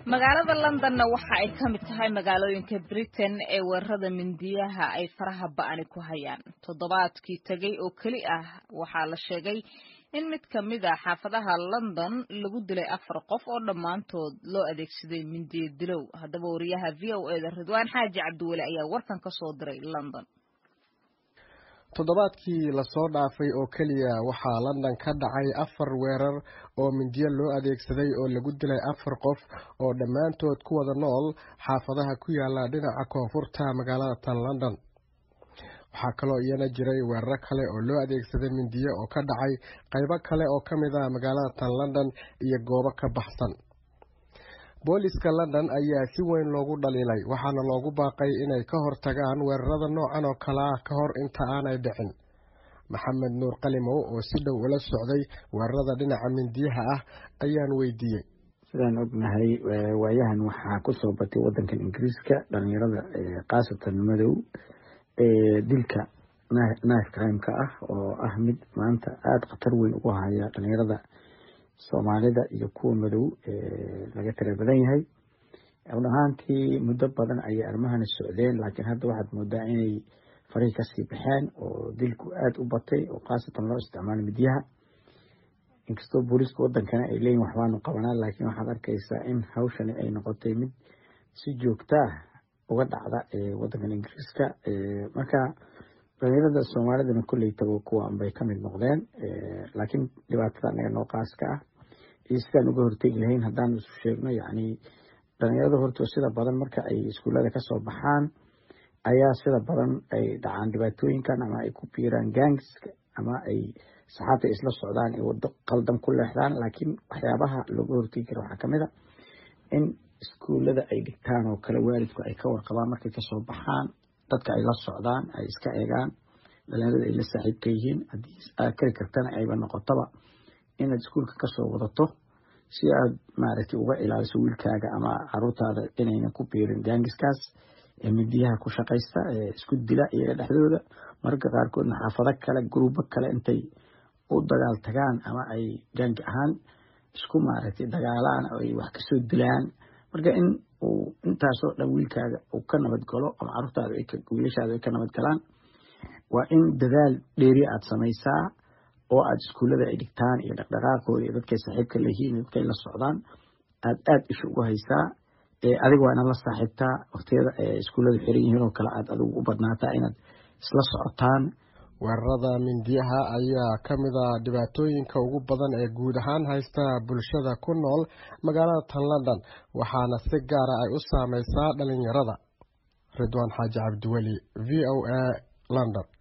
magaalada London waxa ay ka mid tahay magaalooyinka Britain ee weerarada mindiyaha ay faraha ba'ani ku hayaan. Toddobaadkii tagay oo kali ah waxa la sheegay in mid ka mid ah xaafadaha London lagu dilay 4 qof oo dhamaantood loo adeegsaday mindiyo dilow. Haddaba wariyaha VOA Ridwaan Xaaji Cabdiweli ayaa warkan ka soo diray London. toddobaadkii la soo dhaafay oo kaliya waxaa London ka dhacay 4 weerar oo mindiyo loo adeegsaday oo lagu dilay 4 qof oo dhamaantood ku wada nool xaafadaha ku yaala dhinaca koonfurta magaalada London. waxaa kaloo iyana jiray weerar kale oo loo adeegsaday mindiyo oo ka dhacay qaybo kale oo ka mid ah magaalada London iyo goobo ka baxsan. booliska London ayaa si weyn loogu dhaliilay waxaana loogu baaqay inay ka hortagaan weerarada noocan oo kale ah ka hor inta aanay dhicin. Maxamed Nuur Qalimow oo si dhow ula socday weerarada dhinaca mindiyaha ah ayaan weydiiyey. sidaan ognahay waayahan waxaa ku soo batay wadankan Ingiriiska dhalinyarada qaasatan madow dilka knife crime-ka ah oo ah mid maanta aad khatar weyn ugu haya dhalinyarada Soomaalida iyo kuwa madow laga tira badan yahay. ahaantii muddo badan ayay armahan socdeen laakiin hadda waxaad moodaa inay fariiq ka sii baxeen oo dilku aad u batay oo qaasatan loo isticmaalo midiyaha. inkastoo booliska wadankana ay leeyihiin waxbaanu qabanaa laakiin waxaad arkaysaa in hawshani ay noqotay mid si joogto ah uga dhacda wadankan Ingiriiska. marka dhalinyarada Soomaalidana kulley tago kuwa bay ka mid noqdeen laakiin dhibaatada anaga noo qaaska ah iyo sidaan uga hortegi lahayn haddaan isu sheegno yacni dhalinyarada horta sida badan marka ay iskuulada ka soo baxaan ayaa sida badan ay dhacaan dhibaatooyinkan ama ay ku biiraan gangska ama ay saxaabta isla socdaan ee wado qaldan ku leexdaan. laakiin waxyaabaha looga hortegi karo waxaa kamid ah in iskuulada ay dhigtaan oo kale waalidku ay ka warqabaan markay ka soo baxaan dadka ay la socdaan ay iska eegaan dhalinyarada ay la saaxiibka yihiin haddii aad kari kartana ayba noqotaba inaad iskuulka ka soo wadato si aad maaragtay uga ilaaliso wiilkaaga ama caruurtaada inayna ku biirin gaangiskaas ee midiyaha ku shaqaysta ee isku dila iyaga dhexdooda. marka qaarkoodna xaafado kale gruubo kale intay u dagaal tagaan ama ay gaangi ahaan isku maaragtay dagaalaan oo ay wax kasoo dilaan. marka in uu intaasoo dhan wiilkaaga uu ka nabad galo ama caruurtaada wiilashaada ay ka nabad galaan waa in dadaal dheeri aad samaysaa oo aad iskuulada ay dhigtaan iyo dhaqdhaqaaqooda iyo dadkay saaxiibka leeyihiin iyo dadkay la socdaan aad isha ugu haysaa. adiga waa inaad la saaxiibtaa waqtiyada iskuulada xiran yihiin oo kale aad adigu u badnaataa inaad isla socotaan. weerarada mindiyaha ayaa ka mid ah dhibaatooyinka ugu badan ee guud ahaan haysta bulshada ku nool magaalada London waxaana si gaar ah ay u saameysaa dhalinyarada. Ridwaan Xaaji Cabdiweli, VOA, London.